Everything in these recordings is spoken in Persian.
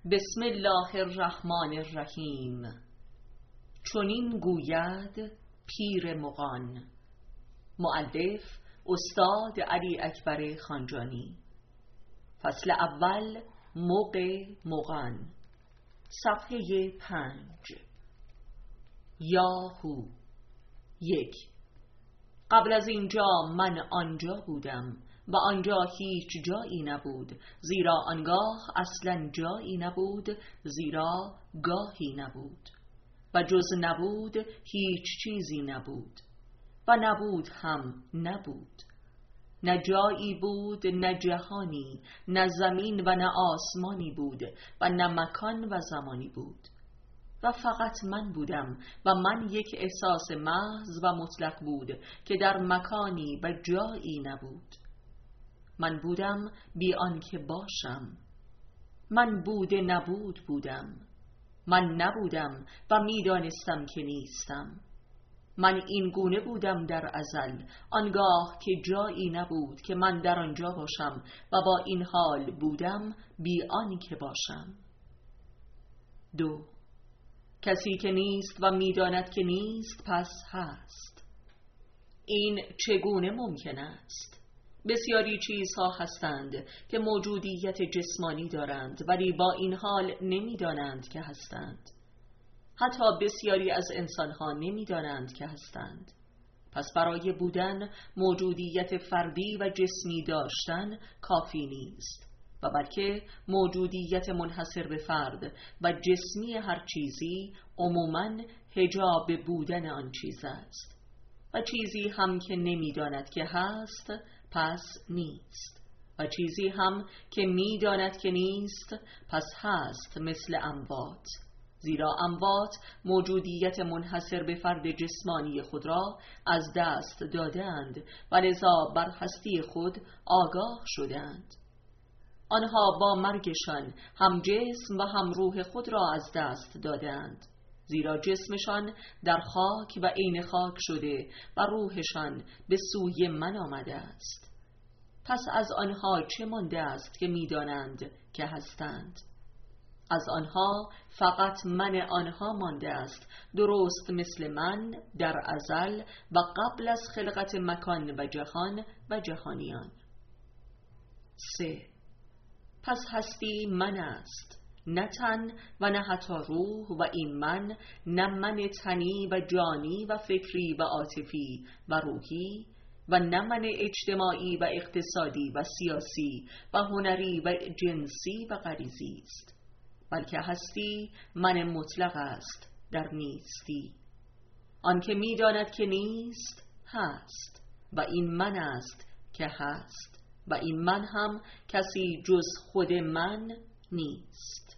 بسم الله الرحمن الرحیم. چنین گوید پیر مغان. مؤلف استاد علی اکبر خانجانی. فصل اول، مغ مغان. صفحه 5. یاهو. 1. قبل از اینجا من آنجا بودم و آنجا هیچ جایی نبود، زیرا آنگاه اصلا جایی نبود، زیرا گاهی نبود، و جز نبود هیچ چیزی نبود، و نبود هم نبود. نه جایی بود، نه جهانی، نه زمین و نه آسمانی بود، و نه مکان و زمانی بود، و فقط من بودم و من یک احساس محض و مطلق بود که در مکانی و جایی نبود. من بودم بی آنکه باشم. من بوده نبود بودم. من نبودم و میدانستم که نیستم. من این گونه بودم در ازل، آنگاه که جایی نبود که من در آنجا باشم و با این حال بودم بی آنکه باشم. 2. کسی که نیست و میداند که نیست پس هست. این چگونه ممکن است؟ بسیاری چیزها هستند که موجودیت جسمانی دارند ولی با این حال نمیدانند که هستند. حتی بسیاری از انسانها نمیدانند که هستند. پس برای بودن موجودیت فردی و جسمی داشتن کافی نیست، و بلکه موجودیت منحصر به فرد و جسمی هر چیزی عموماً حجاب بودن آن چیز است، و چیزی هم که نمیداند که هست پس نیست، و چیزی هم که میداند که نیست پس هست، مثل اموات. زیرا اموات موجودیت منحصر به فرد جسمانی خود را از دست دادند و لذا بر هستی خود آگاه شدند. آنها با مرگشان هم جسم و هم روح خود را از دست دادند، زیرا جسمشان در خاک و عین خاک شده و روحشان به سوی من آمده است. پس از آنها چه مانده است که میدانند که هستند؟ از آنها فقط من آنها مانده است، درست مثل من در ازل و قبل از خلقت مکان و جهان و جهانیان. 3. پس هستی من است، نه تن و نه حتی روح، و این من نه من تنی و جانی و فکری و عاطفی و روحی، و نه من اجتماعی و اقتصادی و سیاسی و هنری و جنسی و غریزی است، بلکه هستی من مطلق است در نیستی. آنکه میداند که نیست هست، و این من است که هست، و این من هم کسی جز خود من نیست.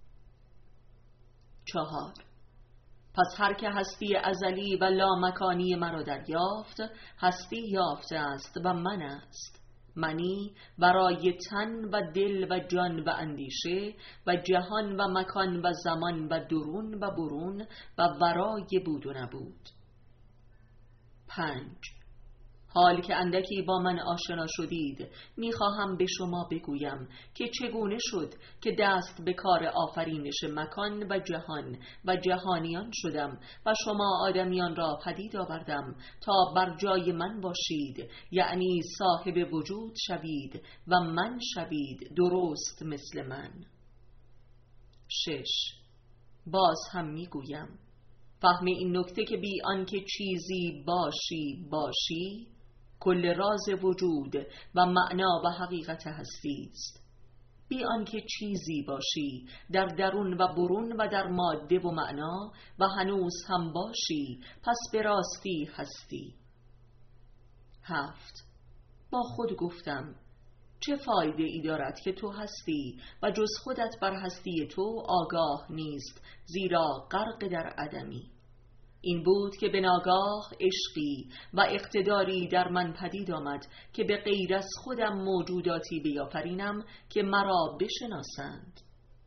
4. پس هر که هستی ازلی و لامکانی مرا دریافت، هستی یافته است و من است. منی برای تن و دل و جان و اندیشه و جهان و مکان و زمان و درون و برون و ورای بود و نبود. 5. حال که اندکی با من آشنا شدید، میخواهم به شما بگویم که چگونه شد که دست به کار آفرینش مکان و جهان و جهانیان شدم و شما آدمیان را پدید آوردم تا بر جای من باشید، یعنی صاحب وجود شوید و من شوید درست مثل من. 6. باز هم میگویم فهم این نکته که بی آنکه چیزی باشی کل راز وجود و معنا و حقیقت هستی است. بی آنکه چیزی باشی در درون و برون و در ماده و معنا و هنوز هم باشی، پس به راستی هستی. 7. با خود گفتم چه فایده ای دارد که تو هستی و جز خودت بر هستی تو آگاه نیست، زیرا غرق در عدمی. این بود که به ناگاه عشقی و اقتداری در من پدید آمد که به غیر از خودم موجوداتی بیافرینم که مرا بشناسند.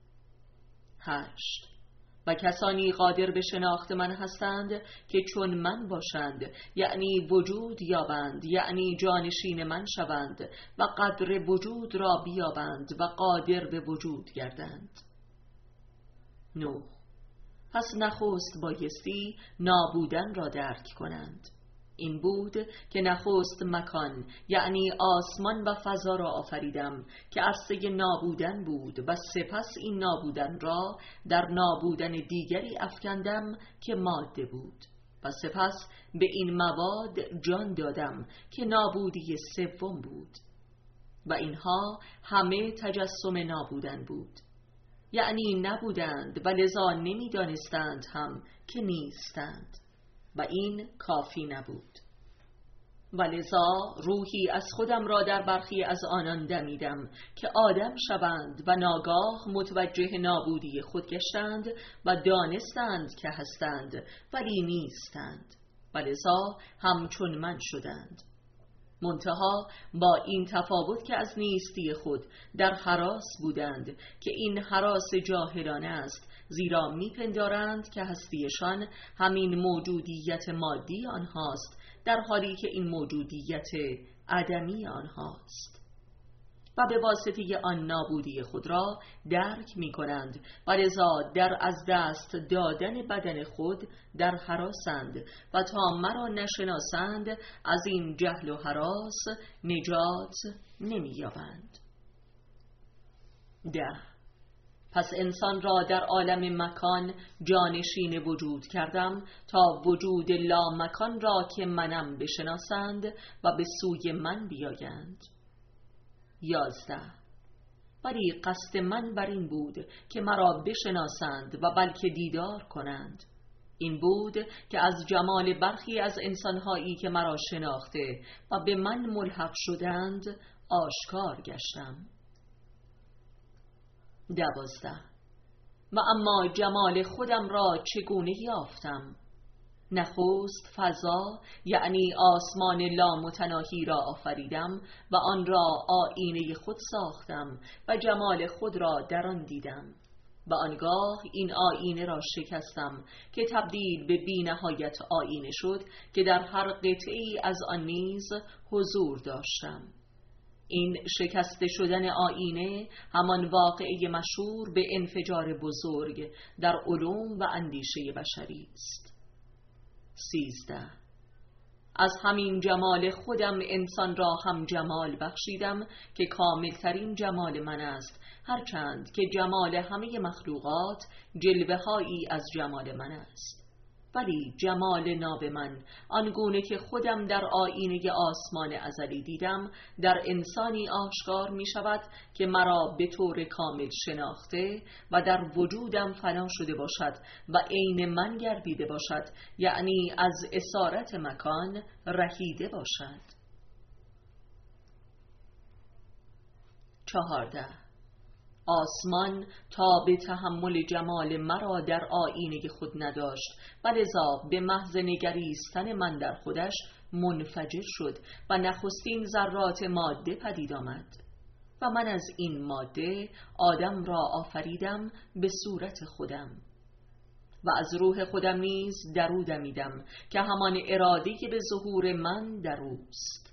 8. و کسانی قادر به شناخت من هستند که چون من باشند، یعنی وجود یابند، یعنی جانشین من شوند و قدر وجود را بیابند و قادر به وجود گردند. 9. پس نخست بایستی نابودن را درک کنند. این بود که نخست مکان یعنی آسمان و فضا را آفریدم که عرصه نابودن بود و سپس این نابودن را در نابودن دیگری افکندم که ماده بود و سپس به این مواد جان دادم که نابودی سوم بود و اینها همه تجسم نابودن بود، یعنی نبودند و لذا نمی‌دانستند هم که نیستند و این کافی نبود و لذا روحی از خودم را در برخی از آنان دمیدم که آدم شوند و ناگاه متوجه نابودی خود گشتند و دانستند که هستند ولی نیستند و لذا همچون من شدند، منتها با این تفاوت که از نیستی خود در هراس بودند که این هراس جاهلانه است، زیرا میپندارند که هستیشان همین موجودیت مادی آنهاست در حالی که این موجودیت عدمی آنهاست و به واسطه آن نابودی خود را درک می کنند و لذا در از دست دادن بدن خود در هراسند و تا مرا نشناسند از این جهل و هراس نجات نمی یابند. 10. پس انسان را در عالم مکان جانشین وجود کردم تا وجود لامکان را که منم بشناسند و به سوی من بیایند. 11. ولی قصد من بر این بود که مرا بشناسند و بلکه دیدار کنند. این بود که از جمال برخی از انسانهایی که مرا شناخته و به من ملحق شدند آشکار گشتم. 12. و اما جمال خودم را چگونه یافتم؟ نخست فضا یعنی آسمان لامتناهی را آفریدم و آن را آیینه خود ساختم و جمال خود را در آن دیدم و آنگاه این آیینه را شکستم که تبدیل به بی‌نهایت آیینه شد که در هر قطعه‌ای از آن نیز حضور داشتم. این شکسته شدن آیینه همان واقعه مشهور به انفجار بزرگ در علوم و اندیشه بشری است. 13. از همین جمال خودم انسان را هم جمال بخشیدم که کاملترین جمال من است، هرچند که جمال همه مخلوقات جلوه هایی از جمال من است، ولی جمال ناب من آنگونه که خودم در آیینه آسمان ازلی دیدم در انسانی آشکار می شود که مرا به طور کامل شناخته و در وجودم فنا شده باشد و عین من گردیده باشد، یعنی از اسارت مکان رهیده باشد. 14. آسمان تا به تحمل جمال مرا در آیینه خود نداشت و لذا به محض نگریستن من در خودش منفجر شد و نخستین ذرات ماده پدید آمد و من از این ماده آدم را آفریدم به صورت خودم و از روح خودم نیز در او دمیدم که همان اراده به ظهور من در اوست.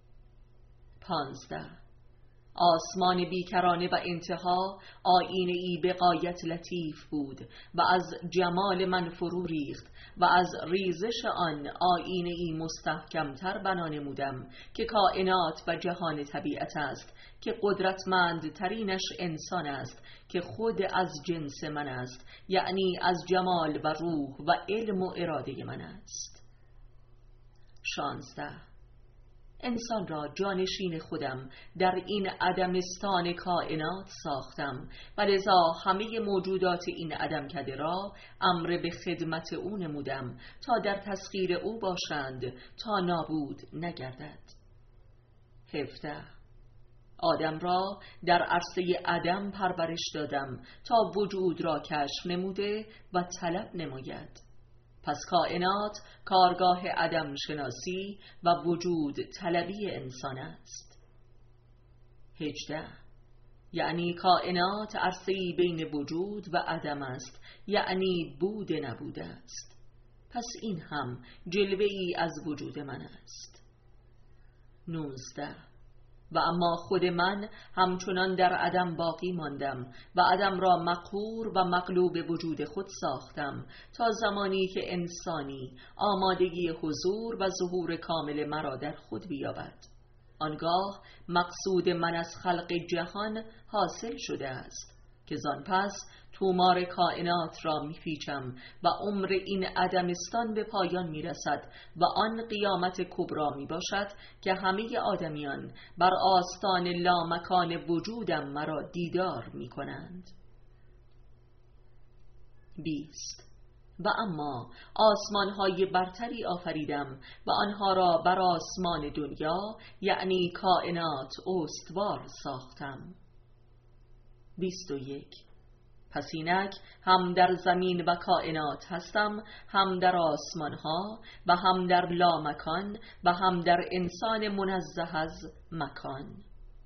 15. آسمان بیکرانه و انتها آیینه‌ای به غایت لطیف بود و از جمال من فرو ریخت و از ریزش آن آیینه‌ای مستحکمتر بنا نمودم که کائنات و جهان طبیعت است که قدرتمندترینش انسان است که خود از جنس من است، یعنی از جمال و روح و علم و اراده من است. 16. انسان را جانشین خودم در این عدمستان کائنات ساختم و لذا همه موجودات این عدم کده را امر به خدمت او نمودم تا در تسخیر او باشند تا نابود نگردد. 17. آدم را در عرصه عدم پرورش دادم تا وجود را کشف نموده و طلب نماید. پس کائنات کارگاه عدم شناسی و وجود طلبی انسان است. 18. یعنی کائنات عرصه‌ای بین وجود و عدم است، یعنی بود نبوده است. پس این هم جلوه‌ای از وجود من است. 19. و اما خود من همچنان در عدم باقی ماندم و عدم را مقهور و مغلوب وجود خود ساختم تا زمانی که انسانی آمادگی حضور و ظهور کامل مرا در خود بیابد. آنگاه مقصود من از خلق جهان حاصل شده است که زان پس تومار کائنات را میپیچم و عمر این عدمستان به پایان میرسد و آن قیامت کبرا میباشد که همه آدمیان بر آستان لامکان وجودم مرا دیدار میکنند. 20. و اما آسمان‌های برتری آفریدم و آنها را بر آسمان دنیا یعنی کائنات استوار ساختم. 21. پس اینک هم در زمین و کائنات هستم، هم در آسمان‌ها و هم در لامکان و هم در انسان منزه از مکان.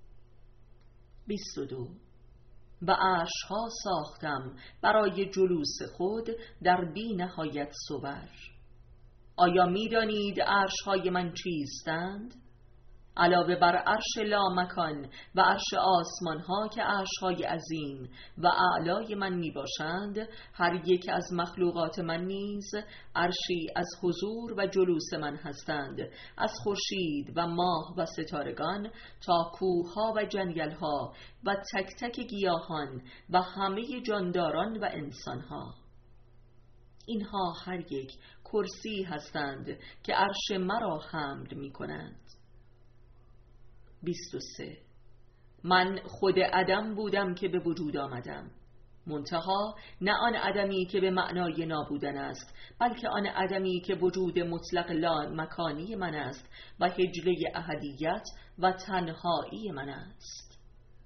22. و عرش‌ها ساختم برای جلوس خود در بی نهایت صور. آیا می دانید عرش‌های من چیستند؟ علاوه بر عرش لامکان و عرش آسمان‌ها که عرش‌های عظیم و اعلای من می باشند، هر یک از مخلوقات من نیز عرشی از حضور و جلوس من هستند، از خورشید و ماه و ستارگان تا کوه‌ها و جنگل‌ها و تک تک گیاهان و همه جانداران و انسان‌ها. اینها هر یک کرسی هستند که عرش مرا حمل می کنند. 23. من خود عدم بودم که به وجود آمدم، منتها نه آن عدمی که به معنای نابودن است، بلکه آن عدمی که وجود مطلق لا مکانی من است و حجله احدیت و تنهایی من است.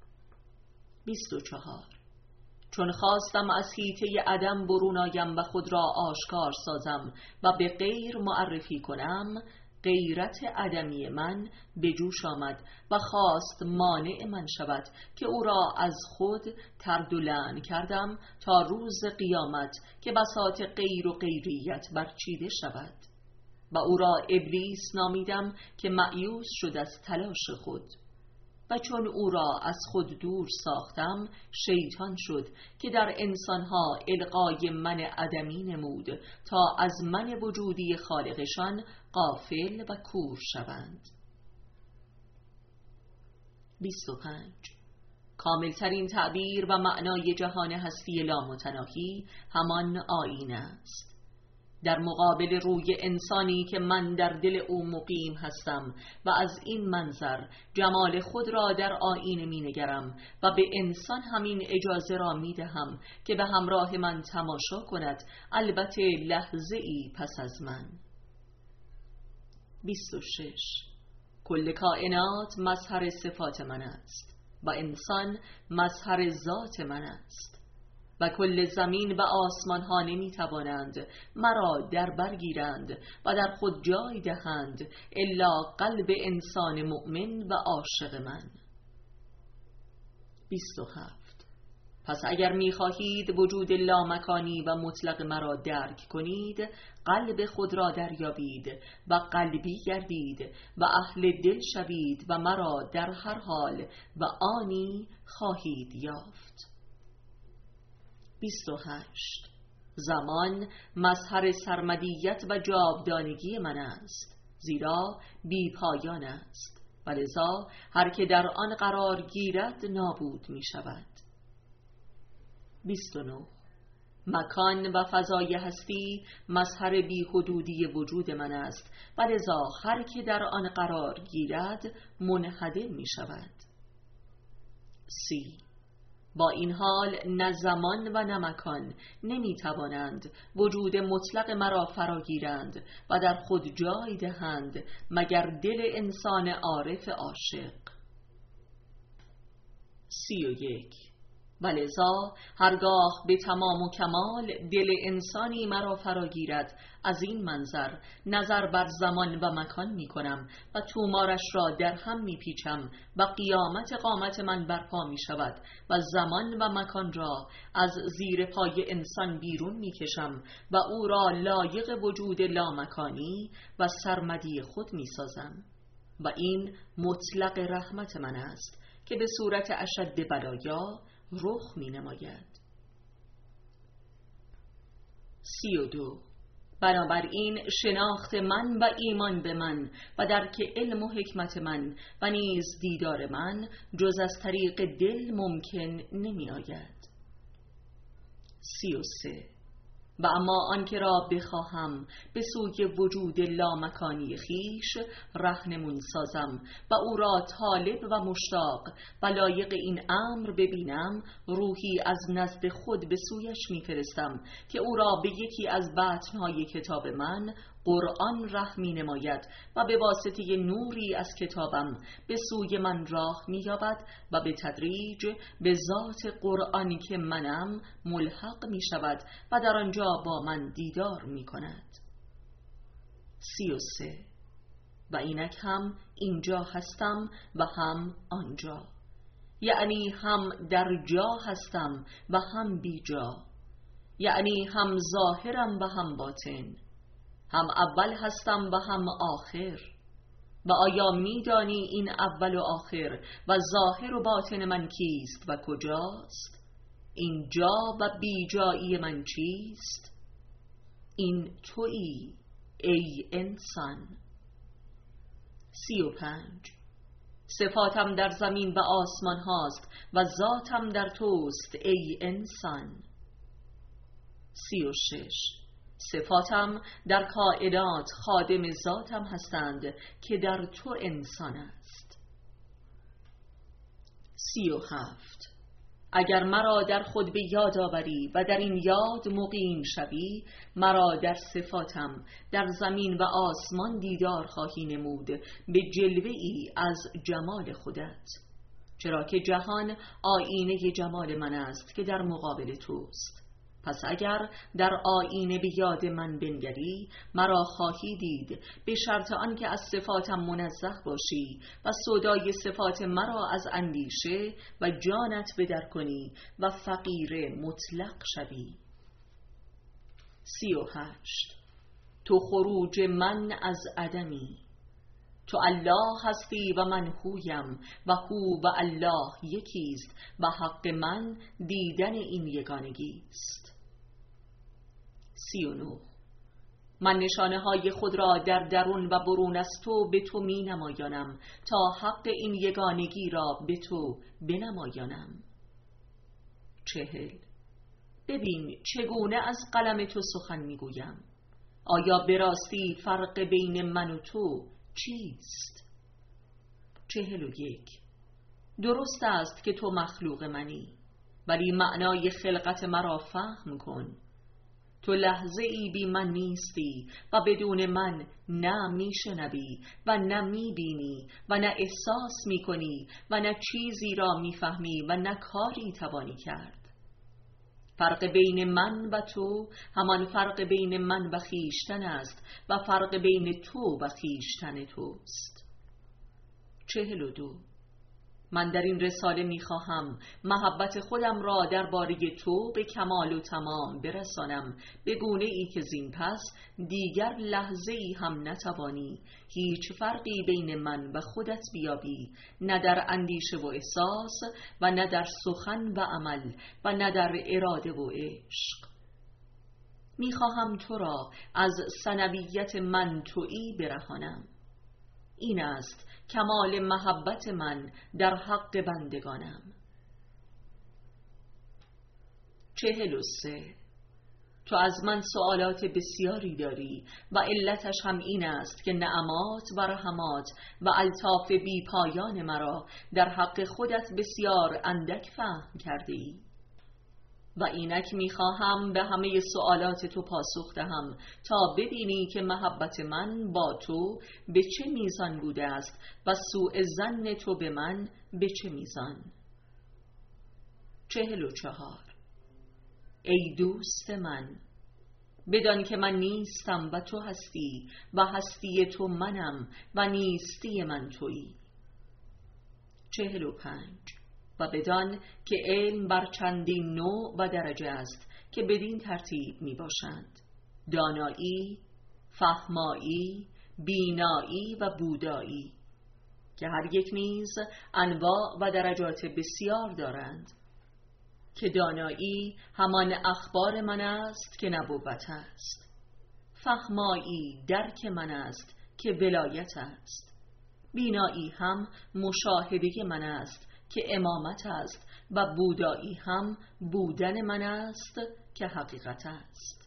24. چون خواستم از حیطه عدم برون آیم و خود را آشکار سازم و به غیر معرفی کنم، غیرت عدمی من به جوش آمد و خواست مانع من شود که او را از خود طرد و لعن کردم تا روز قیامت که بساط غیر و غیریت برچیده شود. و او را ابلیس نامیدم که مأیوس شد از تلاش خود. و چون او را از خود دور ساختم، شیطان شد که در انسانها القای من عدمی نمود تا از من وجودی خالقشان غافل و کور شوند. 25. کاملترین تعبیر و معنای جهان هستی لامتناهی همان آیینه است. در مقابل روی انسانی که من در دل او مقیم هستم و از این منظر جمال خود را در آیینه می نگرم و به انسان همین اجازه را می دهم که به همراه من تماشا کند، البته لحظه ای پس از من. 26. کل کائنات مظهر صفات من است و انسان مظهر ذات من است و کل زمین و آسمان ها نمی توانند مرا در برگیرند و در خود جای دهند الا قلب انسان مؤمن و عاشق من. 27. پس اگر می خواهید وجود لامکانی و مطلق مرا درک کنید، قلب خود را دریابید و قلبی گردید و اهل دل شوید و مرا در هر حال و آنی خواهید یافت. 28. زمان مظهر سرمدیت و جاودانگی من است، زیرا بی پایان است و لذا هر که در آن قرار گیرد نابود می شود. 29. مکان و فضای هستی مظهر بی حدودی وجود من است و لذا هر که در آن قرار گیرد منهدم می شود. 30. با این حال نه زمان و نه مکان نمی توانند وجود مطلق مرا فراگیرند و در خود جای دهند مگر دل انسان عارف عاشق. 31. ولذا هرگاه به تمام و کمال دل انسانی مرا فراگیرد، از این منظر نظر بر زمان و مکان می کنم و تومارش را در هم می پیچم و قیامت قامت من برپا می شود و زمان و مکان را از زیر پای انسان بیرون می کشم و او را لایق وجود لامکانی و سرمدی خود می سازم و این مطلق رحمت من است که به صورت اشد بلایا رخ می نماید. 32. بنابراین شناخت من و ایمان به من و درک علم و حکمت من و نیز دیدار من جز از طریق دل ممکن نمی آید. 33. و اما آنکه را بخواهم به سوی وجود لامکانی خیش رهنمون سازم و او را طالب و مشتاق و لایق این امر ببینم، روحی از نزد خود به سویش میفرستم که او را به یکی از بطنهای کتاب من قرآن ره می نماید و به واسطه نوری از کتابم به سوی من راه می یابد و به تدریج به ذات قرآن که منم ملحق می شود و در آنجا با من دیدار می کند. 33. و اینک هم اینجا هستم و هم آنجا، یعنی هم در جا هستم و هم بی جا، یعنی هم ظاهرم و هم باطن، هم اول هستم و هم آخر. و آیا می‌دانی این اول و آخر و ظاهر و باطن من کیست و کجاست؟ این جا و بی جایی من چیست؟ این تویی ای انسان. 35. صفاتم در زمین و آسمان هاست و ذاتم در توست ای انسان. 36. صفاتم در کائنات خادم ذاتم هستند که در تو انسان است. 37. اگر مرا در خود به یاد آوری و در این یاد مقیم شوی، مرا در صفاتم در زمین و آسمان دیدار خواهی نمود به جلوه ای از جمال خودت، چرا که جهان آینه جمال من است که در مقابل توست. پس اگر در آینه به یاد من بنگری، مرا خواهی دید به شرط آنکه از صفاتم منزه باشی و سودای صفات مرا از اندیشه و جانت بدر کنی و فقیر مطلق شوی. 38. تو خروج من از عدمی، تو الله هستی و من هویم و هو و الله یکیست و حق من دیدن این یگانگی است. 39. من نشانه های خود را در درون و برون از تو به تو می نمایانم تا حق این یگانگی را به تو بنمایانم. 40. ببین چگونه از قلم تو سخن می گویم. آیا به راستی فرق بین من و تو چیست؟ 41. درست است که تو مخلوق منی، ولی معنای خلقت مرا فهم کن. تو لحظه ای بی من نیستی و بدون من نه میشنوی و نه میبینی و نه احساس میکنی و نه چیزی را میفهمی و نه کاری توانی کرد. فرق بین من و تو همان فرق بین من و خیشتن است و فرق بین تو و خیشتن توست. 42. من در این رساله میخواهم محبت خودم را درباره تو به کمال و تمام برسانم، به گونه ای که زین پس دیگر لحظه ای هم نتوانی هیچ فرقی بین من و خودت بیابی، نه در اندیشه و احساس و نه در سخن و عمل و نه در اراده و عشق. میخواهم تو را از ثنویت من تویی برهانم. این است کمال محبت من در حق بندگانم. 43. تو از من سوالات بسیاری داری و علتش هم این است که نعمات و رحمات و الطاف بی پایان مرا در حق خودت بسیار اندک فهم کرده ای. و اینک میخواهم به همه سوالات تو پاسخ دهم تا ببینی که محبت من با تو به چه میزان بوده است و سوء ظن تو به من به چه میزان. 44. ای دوست من، بدان که من نیستم و تو هستی و هستی تو منم و نیستی من تویی. 45. و بدان که علم بر چندین نوع و درجه است که بدین ترتیب می باشند: دانایی، فهمایی، بینایی و بودایی. که هر یک نیز انواع و درجات بسیار دارند، که دانایی همان اخبار من است که نبوت است، فهمایی درک من است که ولایت است، بینایی هم مشاهده من است که امامت است، و بودایی هم بودن من است که حقیقت است.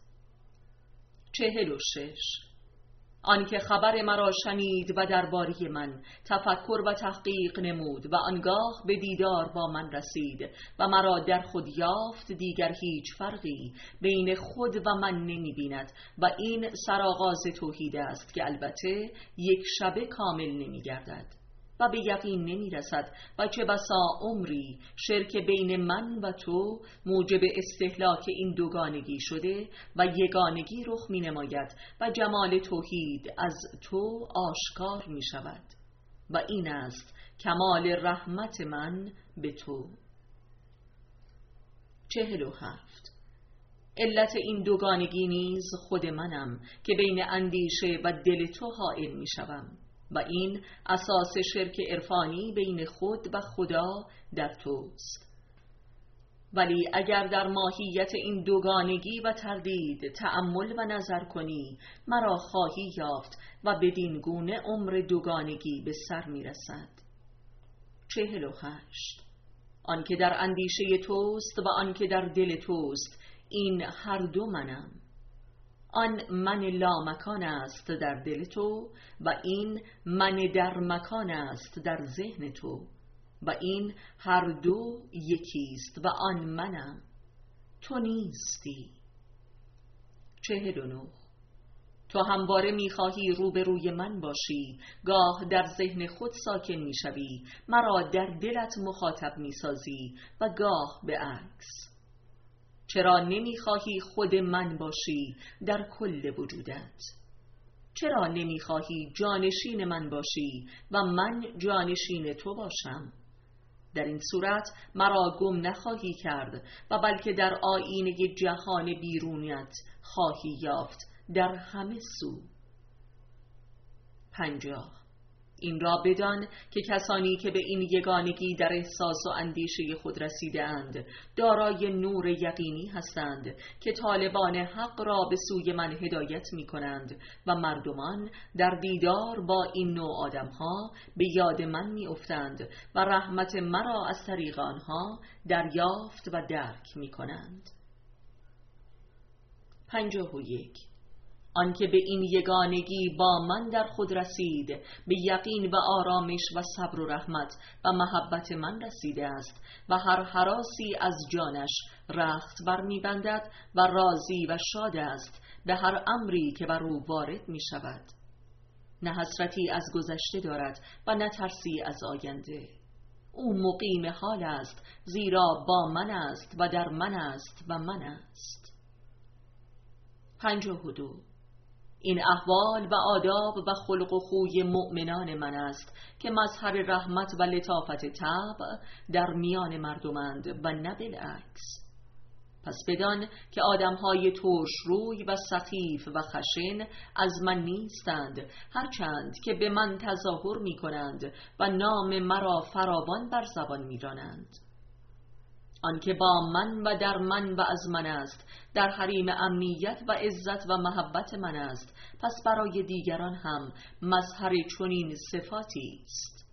46. آنکه خبر مرا شنید و درباره من تفکر و تحقیق نمود و آنگاه به دیدار با من رسید و مرا در خود یافت، دیگر هیچ فرقی بین خود و من نمی بیند و این سرآغاز توحید است که البته یک شبه کامل نمی گردد و به یقین نمی رسد و چه بسا عمری شرک بین من و تو موجب استهلاک این دوگانگی شده و یگانگی رخ می نماید و جمال توحید از تو آشکار می شود و این است کمال رحمت من به تو. 47. علت این دوگانگی نیز خود منم که بین اندیشه و دل تو حائل می شوم و این اساس شرک عرفانی بین خود و خدا در توست. ولی اگر در ماهیت این دوگانگی و تردید تأمل و نظر کنی، مرا خواهی یافت و بدین گونه عمر دوگانگی به سر می رسد. 48. آنکه در اندیشه توست و آنکه در دل توست، این هر دو منم. آن من لامکان است در دل تو و این من در مکان است در ذهن تو و این هر دو یکیست و آن منم، تو نیستی. 49. تو همواره می‌خواهی روبروی من باشی، گاه در ذهن خود ساکن می‌شوی، مرا در دلت مخاطب می‌سازی و گاه به عکس. چرا نمیخواهی خود من باشی در کل وجودت؟ چرا نمیخواهی جانشین من باشی و من جانشین تو باشم؟ در این صورت مرا گم نخواهی کرد و بلکه در آیینه جهان بیرونیت خواهی یافت در همه سو. 50. این را بدان که کسانی که به این یگانگی در احساس و اندیشه خود رسیده اند دارای نور یقینی هستند که طالبان حق را به سوی من هدایت می کنند و مردمان در دیدار با این نوع آدمها به یاد من می افتند و رحمت مرا از طریق آنها دریافت و درک می کنند. 51. آنکه به این یگانگی با من در خود رسید به یقین و آرامش و صبر و رحمت و محبت من رسیده است و هر هراسی از جانش رخت بر می بندد و راضی و شاد است به هر امری که بر او وارد می شود. نه حسرتی از گذشته دارد و نه ترسی از آینده. او مقیم حال است، زیرا با من است و در من است و من است. 52. این احوال و آداب و خلق و خوی مؤمنان من است که مظهر رحمت و لطافت طبع در میان مردمند و نه بالعکس. پس بدان که آدمهای ترش روی و سخیف و خشن از من نیستند، هرچند که به من تظاهر می کنند و نام مرا فراوان بر زبان می رانند. آنکه با من و در من و از من است، در حریم امنیت و عزت و محبت من است، پس برای دیگران هم مظهر چنین صفاتی است.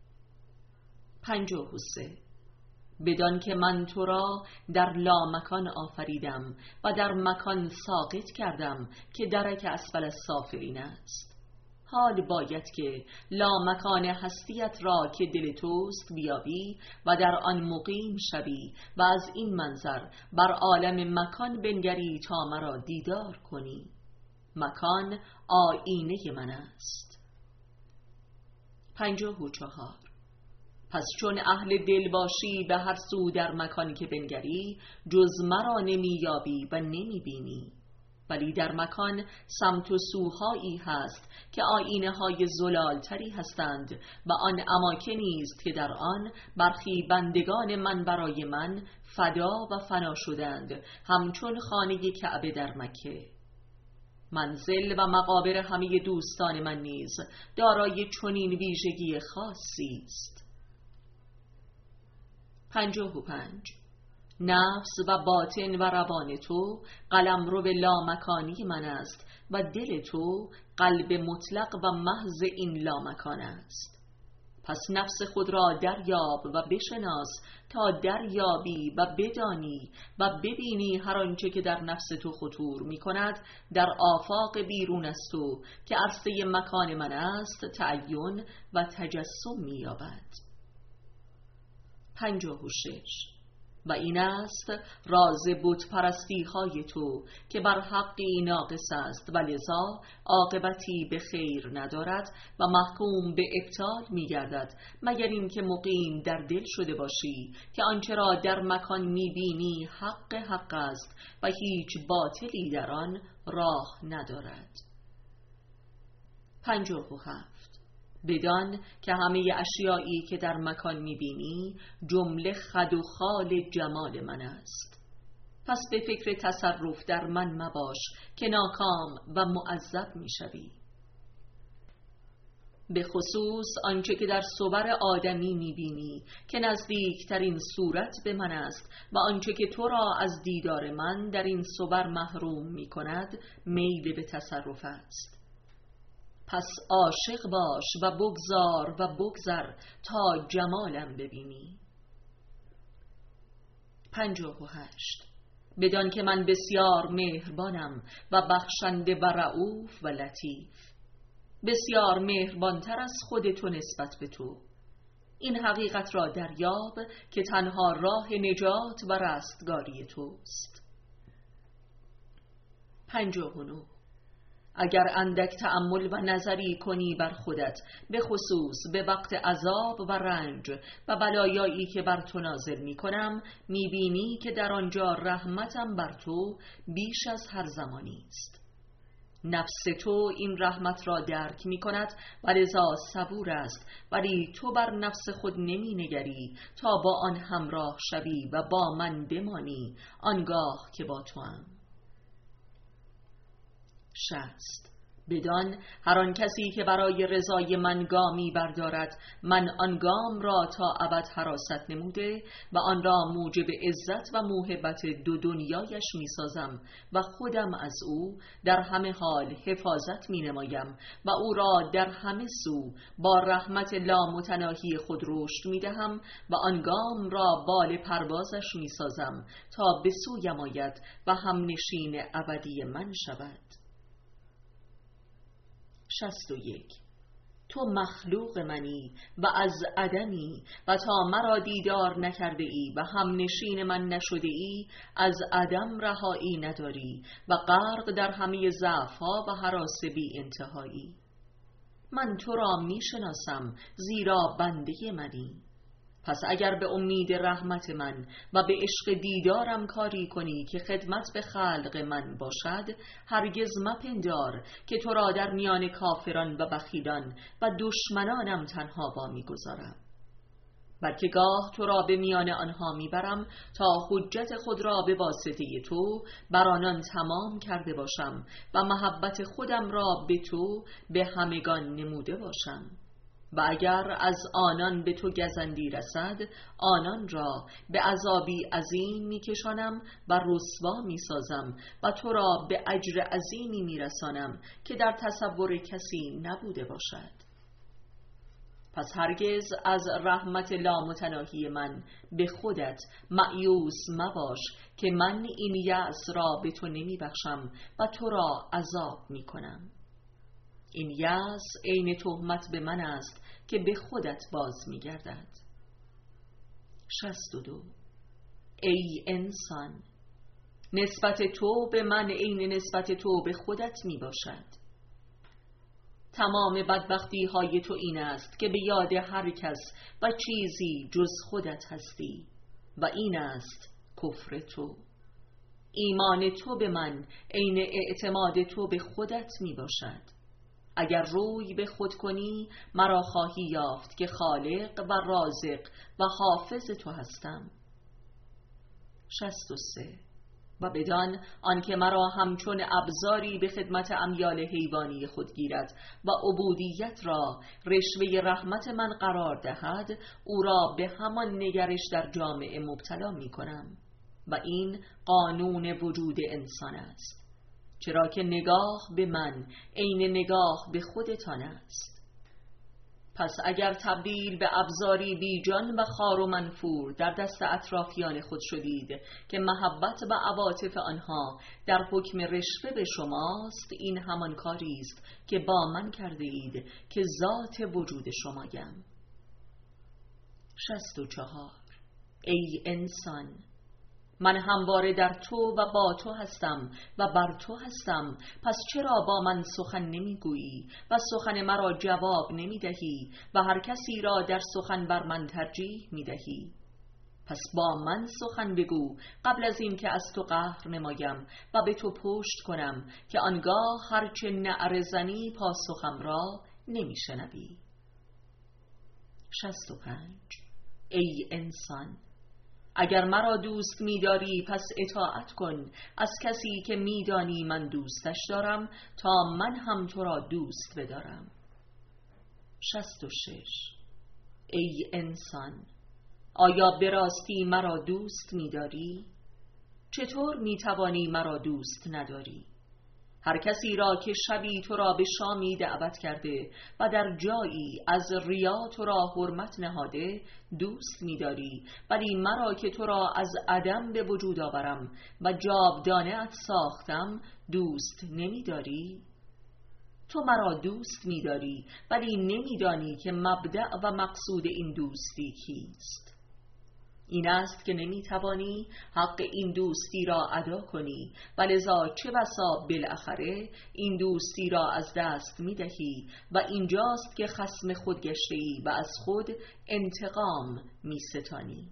53. بدان که من تو را در لامکان آفریدم و در مکان ساقط کردم که درک اسفل السافلین است. حال باید که لامکان هستیت را که دل توست بیابی و در آن مقیم شوی و از این منظر بر عالم مکان بنگری تا مرا دیدار کنی. مکان آیینه من است. 54. پس چون اهل دل باشی به هر سو در مکان که بنگری جز مرا نمی یابی و نمی بینی، ولی در مکان سمت و سوهایی هست که آیینه های زلالتری هستند و آن اماکنی است که در آن برخی بندگان من برای من فدا و فنا شدند، همچون خانه کعبه در مکه. منزل و مقابر همه دوستان من نیز دارای چنین ویژگی خاصی است. 55. نفس و باطن و روان تو قلمرو لامکانی من است و دل تو قلب مطلق و محض این لامکان است. پس نفس خود را دریاب و بشناس تا دریابی و بدانی و ببینی هر آنچه که در نفس تو خطور می کند در آفاق بیرون از تو که عرصه مکان من است تعین و تجسم می یابد. 56. و این است راز بت پرستی های تو که بر حقی ناقص است و لذا عاقبتی به خیر ندارد و محکوم به ابطال می گردد مگر اینکه مقیم در دل شده باشی که آنچه را در مکان می بینی حق است و هیچ باطلی در آن راه ندارد. 57. بدان که همه اشیایی که در مکان می‌بینی جمله خد و خال جمال من است. پس به فکر تصرف در من مباش که ناکام و معذب می‌شوی. به خصوص آنچه که در صور آدمی می‌بینی که نزدیکترین صورت به من است و آنچه که تو را از دیدار من در این صور محروم می‌کند میل به تصرف است. پس عاشق باش و بگذر تا جمالم ببینی. 58. بدان که من بسیار مهربانم و بخشنده و رؤوف و لطیف، بسیار مهربانتر از خود تو نسبت به تو. این حقیقت را دریاب که تنها راه نجات و رستگاری توست. 59. اگر اندک تأمل و نظری کنی بر خودت به خصوص به وقت عذاب و رنج و بلایایی که بر تو نازل می کنم می بینی که در آنجا رحمتم بر تو بیش از هر زمانی است. نفس تو این رحمت را درک می کند و لذا صبور است، ولی تو بر نفس خود نمی نگری تا با آن همراه شوی و با من بمانی آنگاه که با تو هم. 60. بدان هر آن کسی که برای رضای من گامی بردارد من آن گام را تا ابد حراست نموده و آن را موجب عزت و موهبت دو دنیایش می سازم و خودم از او در همه حال حفاظت می نمایم و او را در همه سو با رحمت لامتناهی خود رشد می دهم و آن گام را بال پروازش می سازم تا به سویم آید و همنشین ابدی من شود. 61. تو مخلوق منی و از عدمی و تا مرا دیدار نکرده ای و همنشین من نشده ای از عدم رهایی نداری و غرق در همه ضعف‌ها و هراس بی انتهایی. من تو را می شناسم زیرا بنده منی. پس اگر به امید رحمت من و به عشق دیدارم کاری کنی که خدمت به خلق من باشد، هرگز مپندار که تو را در میان کافران و بخیلان و دشمنانم تنها وامی گذارم، بلکه گاه تو را به میان آنها میبرم تا حجت خود را به واسطه تو بر آنان تمام کرده باشم و محبت خودم را به تو به همگان نموده باشم. و اگر از آنان به تو گزندی رسد آنان را به عذابی عظیم میکشانم و رسوا میسازم و تو را به اجر عظیمی میرسانم که در تصور کسی نبوده باشد. پس هرگز از رحمت لامتناهی من به خودت مأیوس مباش که من این یأس را به تو نمیبخشم و تو را عذاب میکنم. این یأس عین تهمت به من است که به خودت باز می‌گردد. 62. ای انسان، نسبت تو به من عین نسبت تو به خودت میباشد. تمام بدبختی های تو این است که به یاد هر کس و چیزی جز خودت هستی و این است کفر تو. ایمان تو به من عین اعتماد تو به خودت میباشد. اگر روی به خود کنی مرا خواهی یافت که خالق و رازق و حافظ تو هستم. 63. و بدان آنکه مرا همچون ابزاری به خدمت امیال حیوانی خود گیرد و عبودیت را رشوه رحمت من قرار دهد، او را به همان نگرش در جامعه مبتلا می کنم و این قانون وجود انسان است، چرا که نگاه به من عین نگاه به خودتان است. پس اگر تبدیل به ابزاری بی جان و خار و منفور در دست اطرافیان خود شدید که محبت و عواطف آنها در حکم رشوه به شماست، این همان کاری است که با من کرده اید که ذات وجود شمایم. 64. ای انسان، من همواره در تو و با تو هستم و بر تو هستم، پس چرا با من سخن نمیگویی و سخن مرا جواب نمیدهی و هر کسی را در سخن بر من ترجیح میدهی؟ پس با من سخن بگو قبل از این که از تو قهر نمایم و به تو پشت کنم، که آنگاه هرچه نعره زنی پاسخم را نمیشنوی. 65. ای انسان، اگر مرا دوست می‌داری پس اطاعت کن از کسی که می‌دانی من دوستش دارم تا من هم تو را دوست بدارم. 66. ای انسان، آیا به راستی مرا دوست می‌داری؟ چطور می‌توانی مرا دوست نداری؟ هر کسی را که شبی تو را به شامی دعوت کرده و در جایی از ریا تو را حرمت نهاده دوست می‌داری، ولی مرا که تو را از عدم به وجود آورم و جاودانه‌ات ساختم دوست نمی‌داری؟ تو مرا دوست می‌داری ولی نمی‌دانی که مبدأ و مقصود این دوستی کیست. این است که نمیتوانی حق این دوستی را ادا کنی و لذا چه بسا بالاخره این دوستی را از دست میدهی و اینجاست که خصم خود گشته‌ای و از خود انتقام میستانی.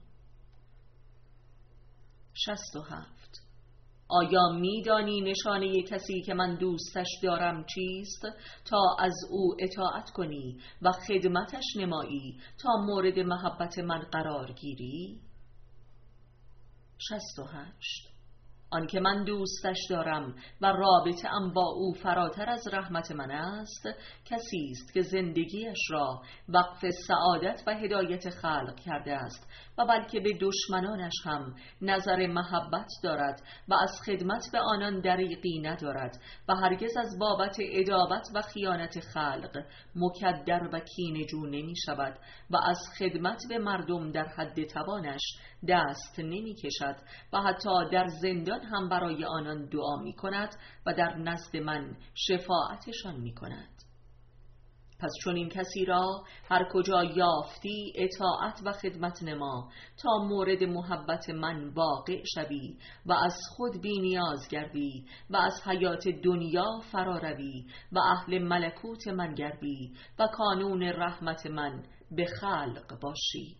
67. آیا میدانی نشانه کسی که من دوستش دارم چیست تا از او اطاعت کنی و خدمتش نمایی تا مورد محبت من قرار گیری؟ 68. آنکه من دوستش دارم و رابطه ام با او فراتر از رحمت من است، کسی است که زندگیش را وقف سعادت و هدایت خلق کرده است و بلکه به دشمنانش هم نظر محبت دارد و از خدمت به آنان دریغی ندارد و هرگز از بابت عداوت و خیانت خلق مکدر و کینه‌جو نمی شود و از خدمت به مردم در حد توانش دست نمی کشد و حتی در زندان هم برای آنان دعا می کند و در نزد من شفاعتشان می کند. پس چون این کسی را هر کجا یافتی اطاعت و خدمت نما تا مورد محبت من واقع شوی و از خود بی نیاز گردی و از حیات دنیا فرا روی و اهل ملکوت من گردی و کانون رحمت من به خلق باشی.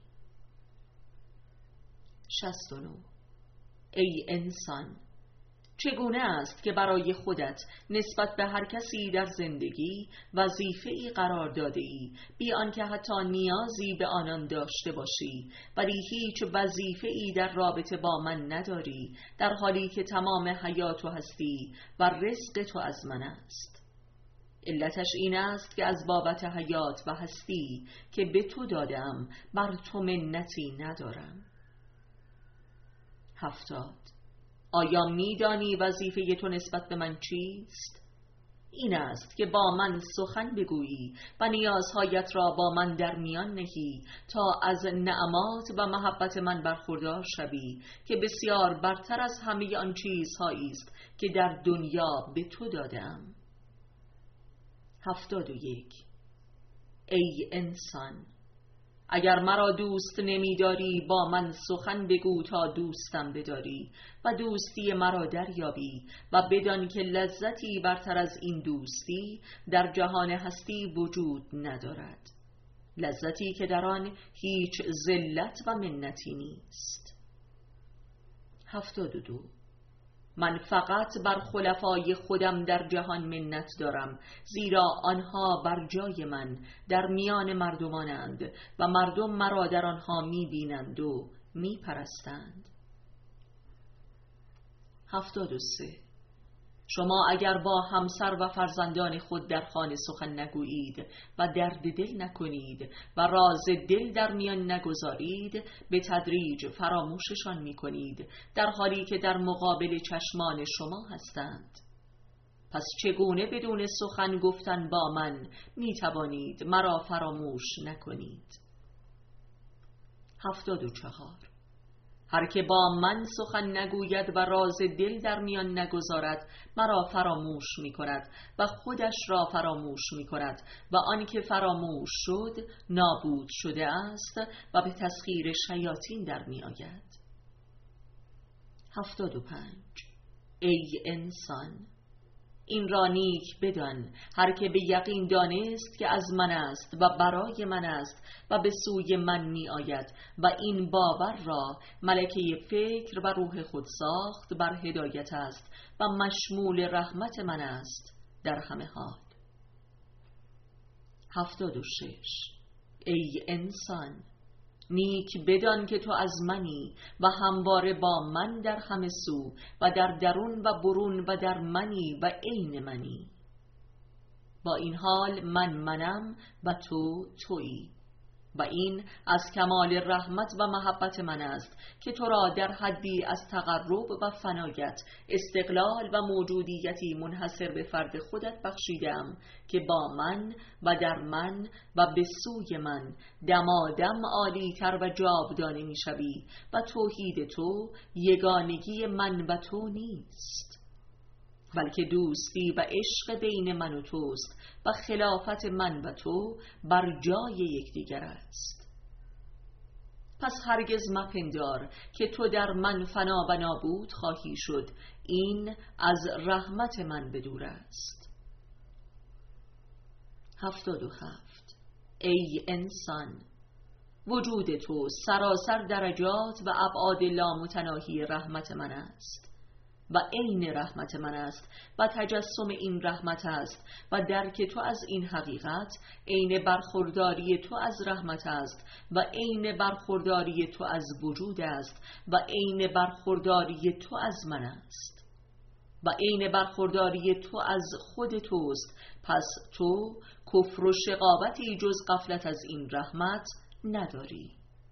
69. ای انسان، چگونه است که برای خودت نسبت به هر کسی در زندگی وظیفه‌ای قرار داده ای بی آنکه حتی نیازی به آنان داشته باشی، ولی هیچ وظیفه‌ای در رابطه با من نداری، در حالی که تمام حیات و هستی و رزق تو از من است؟ علتش این است که از بابت حیات و هستی که به تو دادم بر تو منتی ندارم. 70. آیا میدانی وظیفه تو نسبت به من چیست؟ این است که با من سخن بگویی و نیازهایت را با من در میان نهی تا از نعمات و محبت من برخوردار شوی که بسیار برتر از همه آن چیزهایی است که در دنیا به تو دادم. 71. ای انسان، اگر مرا دوست نمی‌داری با من سخن بگو تا دوستم بداری و دوستی مرا دریابی و بدان که لذتی برتر از این دوستی در جهان هستی وجود ندارد، لذتی که در آن هیچ ذلت و منتی نیست. 72. من فقط بر خلفای خودم در جهان منت دارم، زیرا آنها بر جای من در میان مردمانند و مردم مرا در آنها می بینند و می پرستند. 73. شما اگر با همسر و فرزندان خود در خانه سخن نگویید و درد دل نکنید و راز دل در میان نگذارید، به تدریج فراموششان می‌کنید، در حالی که در مقابل چشمان شما هستند. پس چگونه بدون سخن گفتن با من می‌توانید مرا فراموش نکنید؟ 74. هر که با من سخن نگوید و راز دل در میان نگذارد، مرا فراموش می کند و خودش را فراموش می کند و آن که فراموش شد نابود شده است و به تسخیر شیاطین در می آید. 75. ای انسان، این را نیک بدان، هر که به یقین دانست که از من است و برای من است و به سوی من می آید و این باور را ملکه فکر و روح خود ساخت، بر هدایت است و مشمول رحمت من است در همه حال. 76. ای انسان، نیک بدان که تو از منی و همواره با من در همه سو و در درون و برون و در منی و عین منی. با این حال منم و تو تویی و این از کمال رحمت و محبت من است که تو را در حدی از تقرب و فنایت، استقلال و موجودیتی منحصر به فرد خودت بخشیدم که با من و در من و به سوی من دمادم عالی تر و جاودانه می شوی و توحید تو یگانگی من و تو نیست، بلکه دوستی و عشق بین من و توست و خلافت من و تو بر جای یکدیگر است. پس هرگز مپندار که تو در من فنا و نابود خواهی شد، این از رحمت من بدور است. 77. ای انسان، وجود تو سراسر درجات و ابعاد لامتناهی رحمت من است و عین رحمت من است و تجسم این رحمت است و درک تو از این حقیقت عین برخورداری تو از رحمت است و عین برخورداری تو از وجود است و عین برخورداری تو از من است و عین برخورداری تو از خود توست. پس تو کفر و شقاوتی جز غفلت از این رحمت نداری.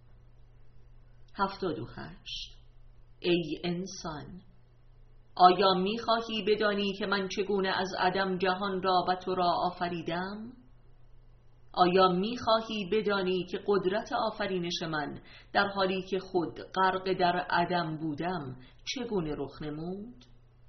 78. ای انسان، آیا می‌خواهی بدانی که من چگونه از عدم جهان را و تو را آفریدم؟ آیا می‌خواهی بدانی که قدرت آفرینش من در حالی که خود غرق در عدم بودم چگونه رخ نمود؟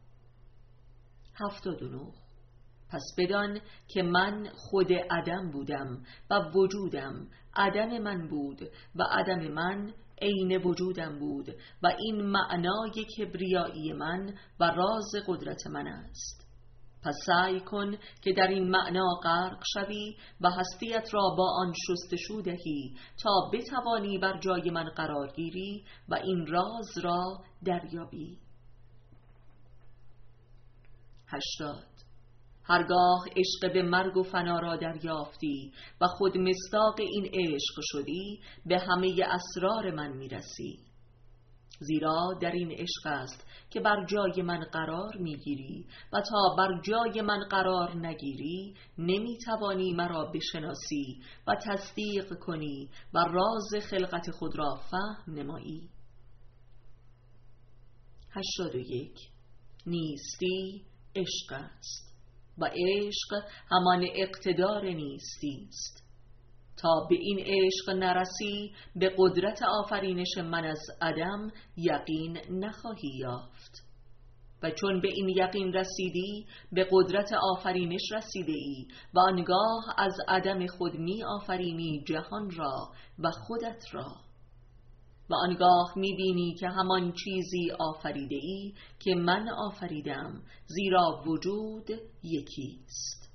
79. پس بدان که من خود عدم بودم و وجودم عدم من بود و عدم من عین وجودم بود و این معنای کبریایی من و راز قدرت من است. پس سعی کن که در این معنا غرق شوی و هستیت را با آن شستشو دهی تا بتوانی بر جای من قرار گیری و این راز را دریابی. 80. هرگاه عشق به مرگ و فنا را دریافتی و خود مصداق این عشق شدی، به همه اسرار من میرسی، زیرا در این عشق است که بر جای من قرار میگیری و تا بر جای من قرار نگیری نمیتوانی مرا بشناسی و تصدیق کنی و راز خلقت خود را فهم نمایی. 81. نیستی عشق است و عشق همان اقتدار نیستی است. تا به این عشق نرسی به قدرت آفرینش من از عدم یقین نخواهی یافت و چون به این یقین رسیدی به قدرت آفرینش رسیده ای و آنگاه از عدم خود می آفرینی جهان را و خودت را و آنگاه می‌بینی که همان چیزی آفریده ای که من آفریدم، زیرا وجود یکیست.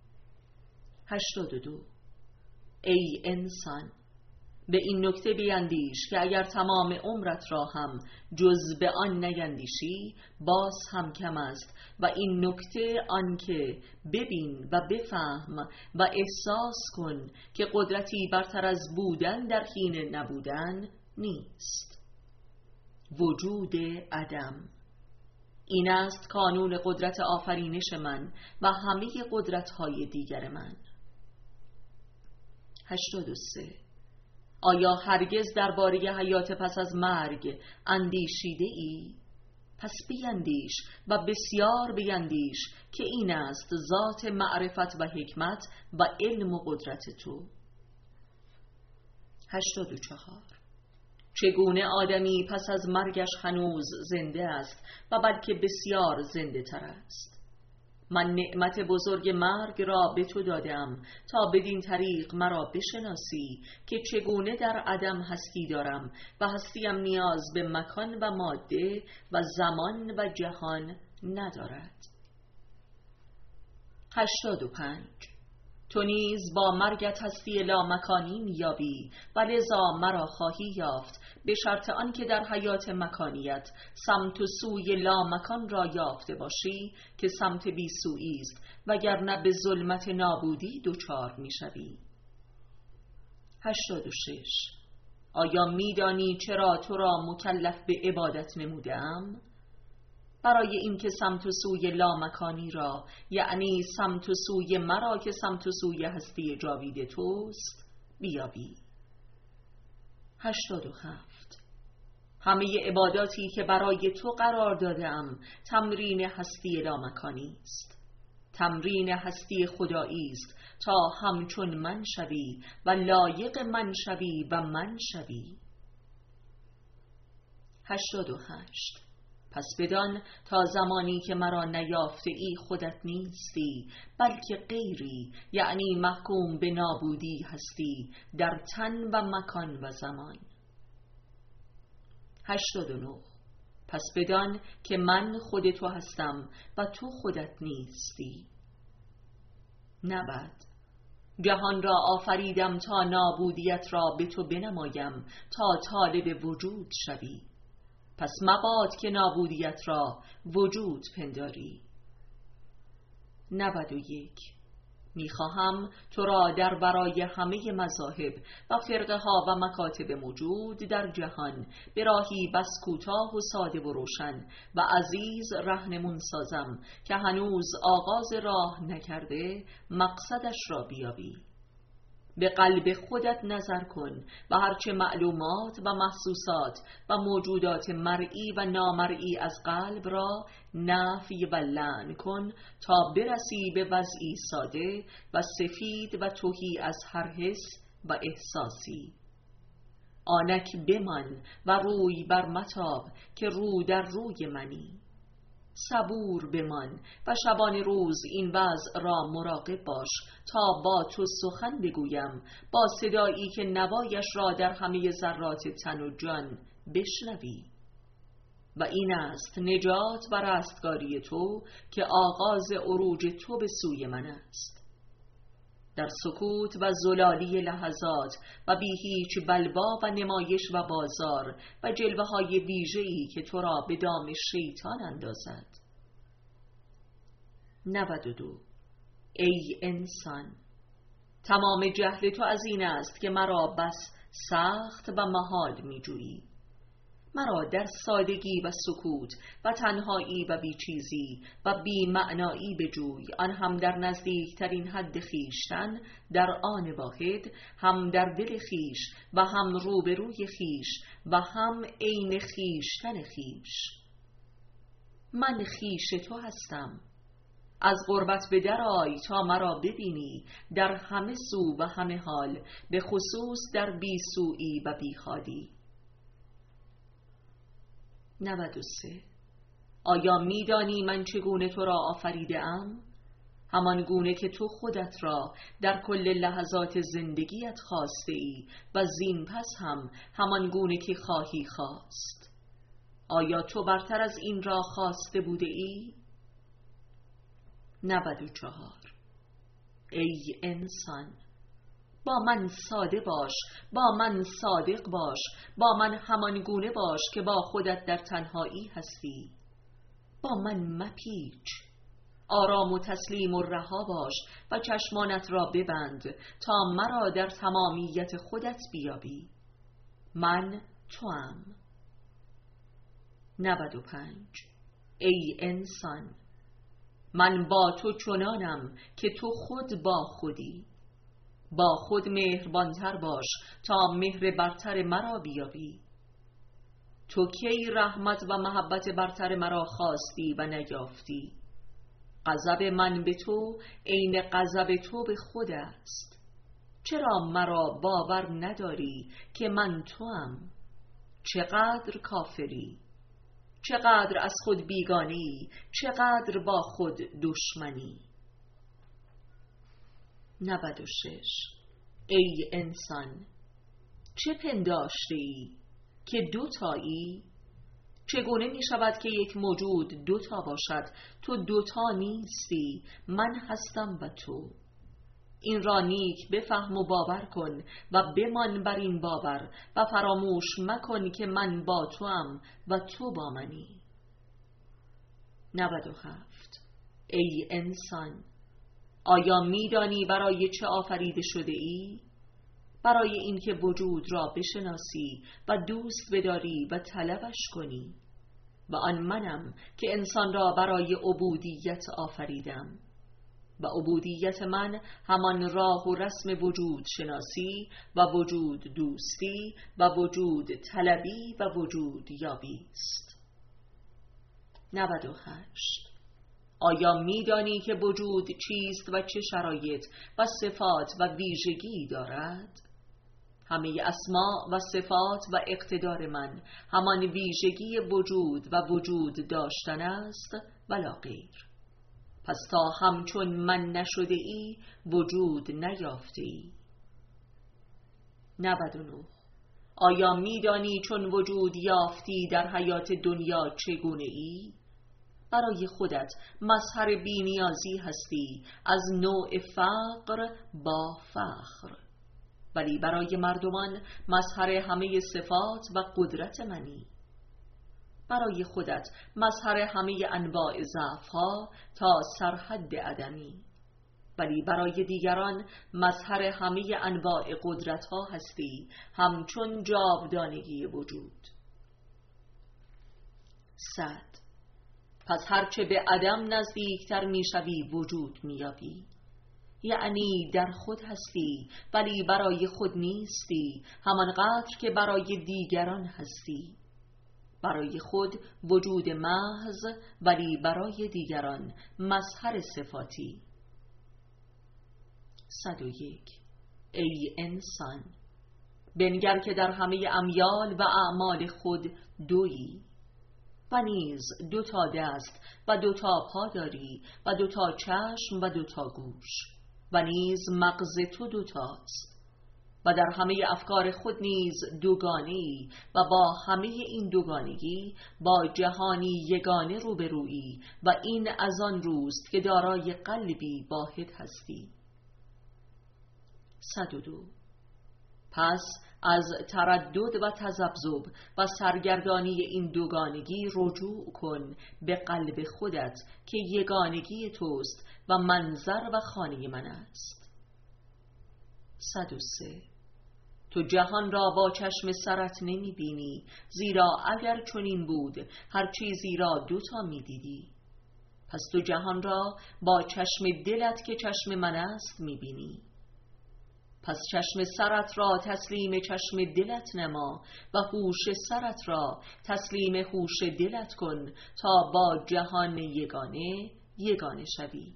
82. ای انسان، به این نکته بیندیش که اگر تمام عمرت را هم جز به آن نیندیشی باز هم کم است و این نکته آن که ببین و بفهم و احساس کن که قدرتی برتر از بودن در حین نبودن نیست. وجود عدم، این است کانون قدرت آفرینش من و همه قدرت‌های دیگر من. 83. آیا هرگز درباره حیات پس از مرگ اندیشیده ای؟ پس بیندیش و بسیار بیندیش که این است ذات معرفت و حکمت و علم و قدرت تو. 84. چگونه آدمی پس از مرگش هنوز زنده است و بلکه بسیار زنده تر است؟ من نعمت بزرگ مرگ را به تو دادم تا بدین طریق مرا بشناسی که چگونه در عدم هستی دارم و هستیم نیاز به مکان و ماده و زمان و جهان ندارد. 85. تو نیز با مرگت هستی لامکانی میابی و لذا مرا خواهی یافت به شرط آنکه در حیات مکانیت سمت و سوی لامکان را یافته باشی که سمت بی سویی است، وگرنه به ظلمت نابودی دچار میشوی. 86. آیا میدانی چرا تو را مکلف به عبادت نمودم؟ برای اینکه سمت و سوی لامکانی را، یعنی سمت و سوی مرا که سمت و سوی هستی جاوید توست، بیابی. 87. همه عباداتی که برای تو قرار دادم تمرین هستی لامکانی است، تمرین هستی خدایی است تا همچون من شوی و لایق من شوی و من شوی. 88. پس بدان تا زمانی که مرا نیافته ای خودت نیستی، بلکه غیری، یعنی محکوم به نابودی هستی در تن و مکان و زمان. 89. پس بدان که من خود تو هستم و تو خودت نیستی. 90. جهان را آفریدم تا نابودیت را به تو بنمایم تا طالب وجود شوی، پس مباد که نابودیت را وجود پنداری. 91. میخواهم تو را در برای همه مذاهب و فرقه ها و مکاتب موجود در جهان به راهی بس کوتاه و ساده و روشن و عزیز رهنمون سازم که هنوز آغاز راه نکرده مقصدش را بیابی. به قلب خودت نظر کن و هرچه معلومات و محسوسات و موجودات مرئی و نامرئی از قلب را نفی و لعن کن تا برسی به وضعی ساده و سفید و تهی از هر حس و احساسی. آنک بمان و روی بر متاب که رو در روی منی. صبور بمان و شبان روز این وضع را مراقب باش تا با تو سخن بگویم با صدایی که نوایش را در همه ذرات تن و جان بشنوی. و این است نجات و رستگاری تو که آغاز عروج تو به سوی من است. در سکوت و زلالی لحظات و بی هیچ بلوا و نمایش و بازار و جلوه های ویژه‌ای که تو را به دام شیطان اندازد. 92. ای انسان، تمام جهل تو از این است که مرا بس سخت و محال می جویی. مرا در سادگی و سکوت و تنهایی و بیچیزی و بی معنایی بجوی، آن هم در نزدیکترین حد خیشتن در آن واحد، هم در دل خیش و هم روبروی خیش و هم عین خیشتن خیش. من خیش تو هستم. از غربت به در آی تا مرا ببینی در همه سو و همه حال، به خصوص در بی سویی و بی حالی. 93. آیا میدانی من چگونه تو را آفریده ام؟ همان گونه که تو خودت را در کل لحظات زندگیت خواسته ای و زین پس هم همان گونه که خواهی خواست. آیا تو برتر از این را خواسته بوده ای؟ 94. ای انسان، با من ساده باش، با من صادق باش، با من همان گونه باش که با خودت در تنهایی هستی. با من مپیچ، آرام و تسلیم و رها باش و چشمانت را ببند تا مرا در تمامیت خودت بیابی. من توام. 95. ای انسان، من با تو چنانم که تو خود با خودی. با خود مهربانتر باش تا مهر برتر مرا بیابی. تو کی رحمت و محبت برتر مرا خواستی و نیافتی؟ غضب من به تو عین غضب تو به خود است. چرا مرا باور نداری که من توام؟ چقدر کافری، چقدر از خود بیگانی، چقدر با خود دشمنی. 96. ای انسان، چه پنداشتی که دوتایی؟ چگونه می شود که یک موجود دوتا باشد؟ تو دوتا نیستی، من هستم و تو. این را نیک بفهم و باور کن و بمان بر این باور و فراموش مکن که من با توام و تو با منی. 97. ای انسان، آیا میدانی برای چه آفریده شده ای؟ برای اینکه وجود را بشناسی و دوست بداری و طلبش کنی. و آن منم که انسان را برای عبودیت آفریدم. و عبودیت من همان راه و رسم وجود شناسی و وجود دوستی و وجود طلبی و وجود یابی است. 98. آیا میدانی که وجود چیست و چه شرایط و صفات و ویژگی دارد؟ همه اسما و صفات و اقتدار من همان ویژگی وجود و وجود داشتن است ولا غیر. پس تا همچون من نشده ای وجود نیافته ای. 99. آیا میدانی چون وجود یافتی در حیات دنیا چگونه ای؟ برای خودت مظهر بی‌نیازی هستی از نوع فقر با فخر، ولی برای مردمان مظهر همه صفات و قدرت منی. برای خودت مظهر همه انواع ضعف‌ها تا سرحد عدمی، ولی برای دیگران مظهر همه انواع قدرت‌ها هستی همچون جاودانگی وجود. 100. پس هرچه به عدم نزدیکتر میشوی وجود میابی. یعنی در خود هستی ولی برای خود نیستی، همانقدر که برای دیگران هستی. برای خود وجود محض ولی برای دیگران مظهر صفاتی. 101. ای انسان، بنگر که در همه امیال و اعمال خود دویی و نیز 2 دست و 2 پا داری و 2 چشم و 2 گوش و نیز مغز تو 2 است و در همه افکار خود نیز دوگانه‌ای و با همه این دوگانگی با جهانی یگانه روبرویی و این از آن روست که دارای قلبی واحد هستی. 102. پس از تردد و تذبذب و سرگردانی این دوگانگی رجوع کن به قلب خودت که یگانگی توست و منظر و خانه من است. 103. تو جهان را با چشم سرت نمی بینی، زیرا اگر چنین بود هر چیزی را 2 می دیدی. پس تو جهان را با چشم دلت که چشم من است می بینی. پس چشم سرت را تسلیم چشم دلت نما و هوش سرت را تسلیم هوش دلت کن تا با جهان یگانه شوی.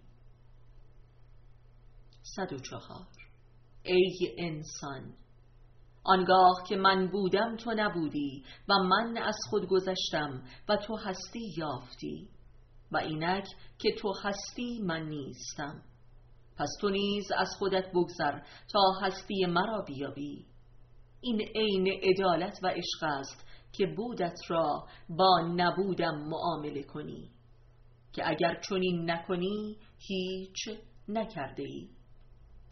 104. ای انسان، آنگاه که من بودم تو نبودی و من از خود گذشتم و تو هستی یافتی، و اینک که تو هستی من نیستم. پس تو نیز از خودت بگذر تا هستی مرا بیابی. این عین عدالت و عشق است که بودت را با نبودم معامله کنی، که اگر چنین نکنی هیچ نکرده ای.